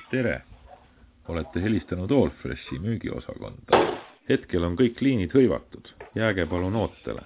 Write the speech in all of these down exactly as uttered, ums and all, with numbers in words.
Tere! Olete helistanud Allfreshi müügiosakonda. Hetkel on kõik liinid hõivatud. Jääge palun ootele.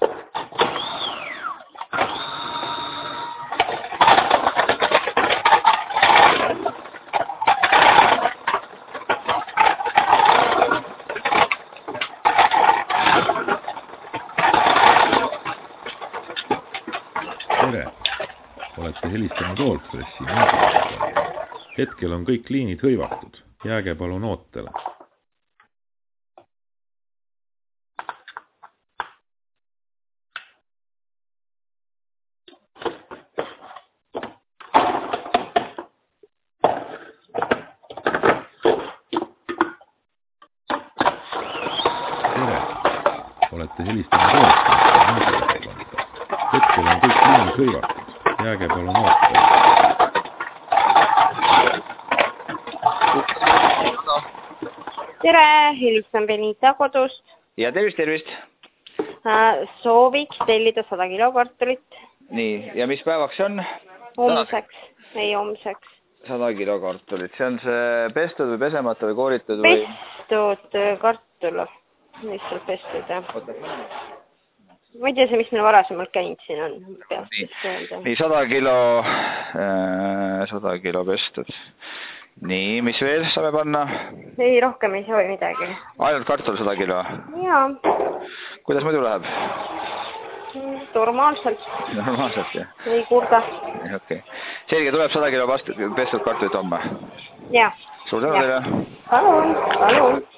Tere! Olete helistanud Allfreshi müügiosakonda. Hetkel on kõik liinid hõivatud. Jääge palun ootele. Tere! Olete helistanud Allfreshi müügiosakonda. Hetkel on kõik liinid hõivatud. Jääge palun ootele. Tere, helistan Benita kodust. Ja tervist, tervist. Sooviks tellida sada kilo kartulit. Nii, ja mis päevaks see on? Homseks, ei homseks. sada kilo kartulit. See on see pestud või pesemata või kooritud või? Pestud kartul. Lihtsalt pestud, jah. Ma ei tea see, mis meil varasemalt käinud siin on. Nii, nii sada kilo, sada kilo pestud. Nii, mis veel saame panna? Ei, rohkem ei soovi midagi. Ainult kartul sada kilo? Jaa. Kuidas muidu läheb? Normaalselt. Normaalselt, jah? Ei kurda. Okei. Selge, tuleb sada kilo pestud kartulit homme? Jaa. Suur tänu teile! Palun, palun.